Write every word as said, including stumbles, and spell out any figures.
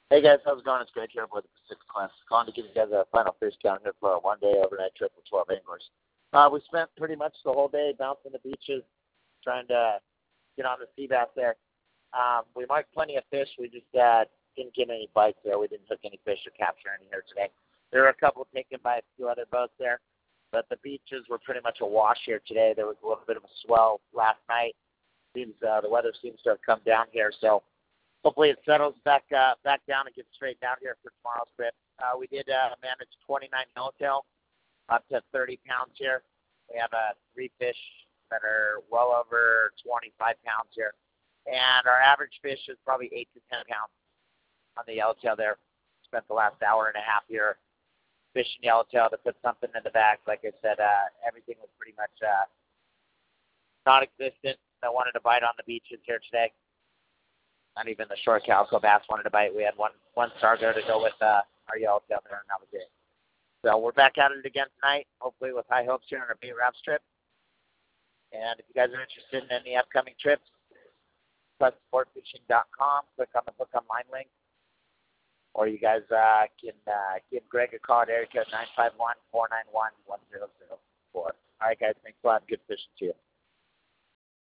Hey guys, how's it going? It's Greg here with the Pacific Class. Calling to give you guys a final fish count here for a one-day overnight trip with twelve anglers. Uh, we spent pretty much the whole day bouncing the beaches, trying to get on the sea bass there. Um, we marked plenty of fish. We just uh, didn't get any bites there. We didn't hook any fish or capture any here today. There were a couple taken by a few other boats there, but the beaches were pretty much a wash here today. There was a little bit of a swell last night. Seems uh, the weather seems to have come down here, so hopefully it settles back uh, back down and gets straight down here for tomorrow's trip. Uh, we did uh, manage twenty-nine yellowtail up to thirty pounds here. We have uh, three fish that are well over twenty-five pounds here. And our average fish is probably eight to ten pounds on the yellowtail there. Spent the last hour and a half here fishing yellowtail to put something in the bag. Like I said, uh, everything was pretty much uh, non-existent that wanted to bite on the beaches here today. Not even the short calico bass wanted to bite. We had one one sargo to go with uh, our yellowtail there, and that was it. So we're back at it again tonight, hopefully with high hopes here on our bait wraps trip. And if you guys are interested in any upcoming trips, plus sport fishing dot com. Click on the book online link. Or you guys uh, can uh, give Greg a call at area code nine five one, four nine one, one zero zero four. All right, guys. Thanks a lot. Good fishing to you.